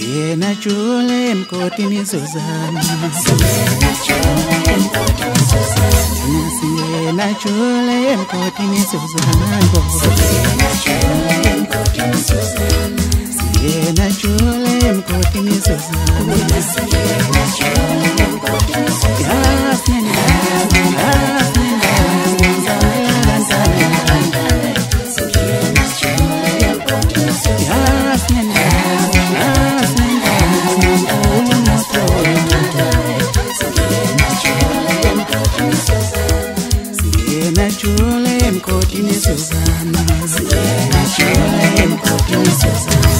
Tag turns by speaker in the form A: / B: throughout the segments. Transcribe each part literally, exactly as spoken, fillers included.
A: Siyena Jule emkotini Suzana,
B: Siyena Jule emkotini Suzana,
A: Siyena Jule emkotini Suzana,
B: Siyena Jule emkotini Suzana,
A: Siyena Jule emkotini Suzana,
B: Siyena Jule emkotini Suzana.
A: Siyena Jule emkotini Suzana, Siyena Jule emkotini Suzana.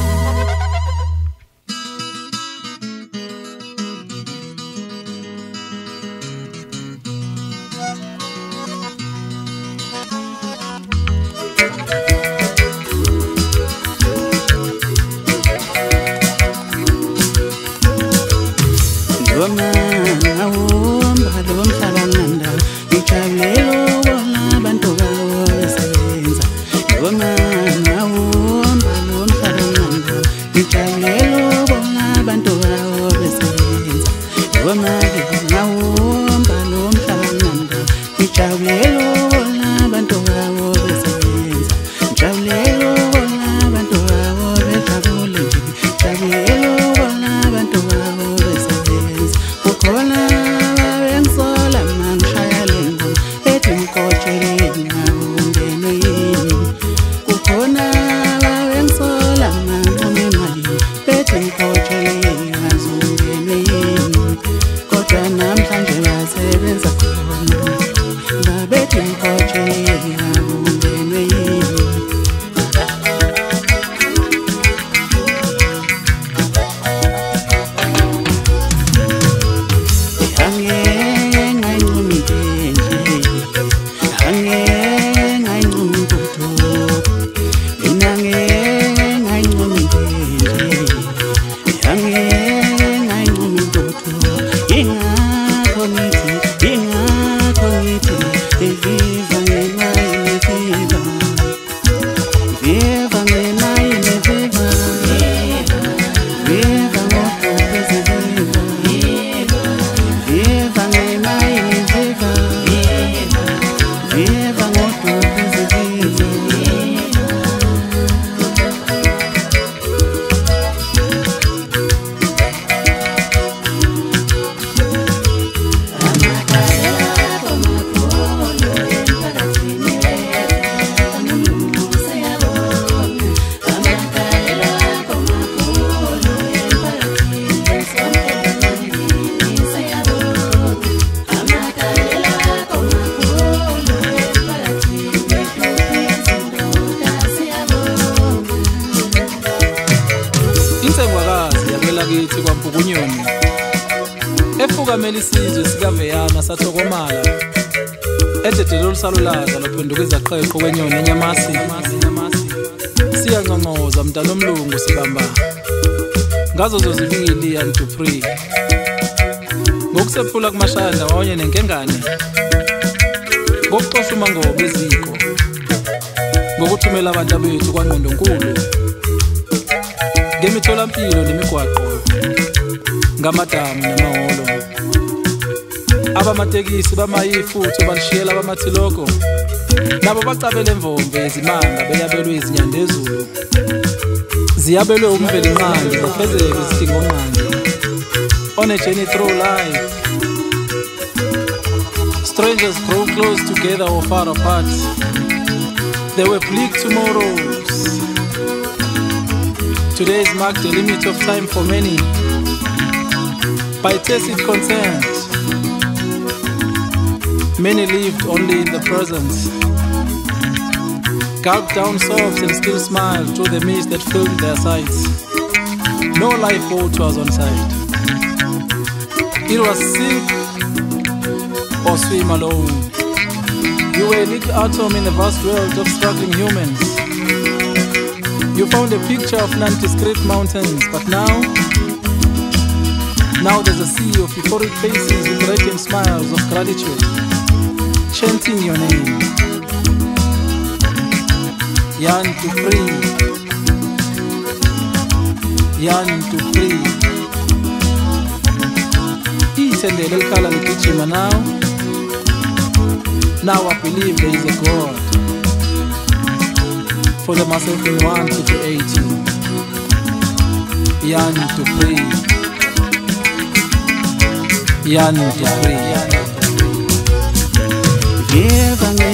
A: Loma awomba lomhlaba nganda ijabulelo bona abantu basebenza. Loma awomba lomhlaba nganda ijabulelo bona abantu basebenza. Loma awomba lomhlaba nganda ijabulelo bona abantu basebenza. Ijabulelo bona abantu bejabule ijabulelo bona abantu basebenza. Ukhona bengisola mangishaya lengu ethi ngikhotsheleni ngakungene yini. Kukhona bengisola manqoma imali ethi ngikhotsheleni ngazungene yini. Kodwa namhlanje basebenza khona babethi ngikhotsheleni ngakungene yini. Insengwakazi yamela kithi kwaMpukunyoni efukamela isizwe sikaVeyana sathokomala ededela olusalulaza lophenduka izaqeqo kwenyoni enyamasi. Siyanconcoza mntana omlungu sibamba ngazo zozibili and to free ngokusephula kumashanda wawonye nenkengane ngokuxosha umangobo eziko ngokuthumela abantu abethu kwangqondo nkulu ngemitholampilo nemigwaqo ngamadamu namahholo. Abamatekisi bamayifutho balishiyela abamathiloko nabo bacabele emvomve ezimanga beyabelwe izinyandezulu ziyabelwe umveli nqandi bafezeke izidingo nqandi on a journey through life. Strangers grow close together or far apart. There were bleak tomorrows. Today's marked the limit of time for many. By tacit consent, many lived only in the present. Gulped down sobs and still smiled through the mist that filled their sights. No lifeboat was on side. It was sink or swim alone. You were a little atom in the vast world of struggling humans. You found a picture of nondescript mountains, but now, now there's a sea of euphoric faces with radiant smiles of gratitude, chanting your name. Yearn to free, yearn to free. Ithendele elikhala ligijima now. Now I believe there is a God. For the myself in one to eighty. Yearn to free. Yearn to free.
C: Yearn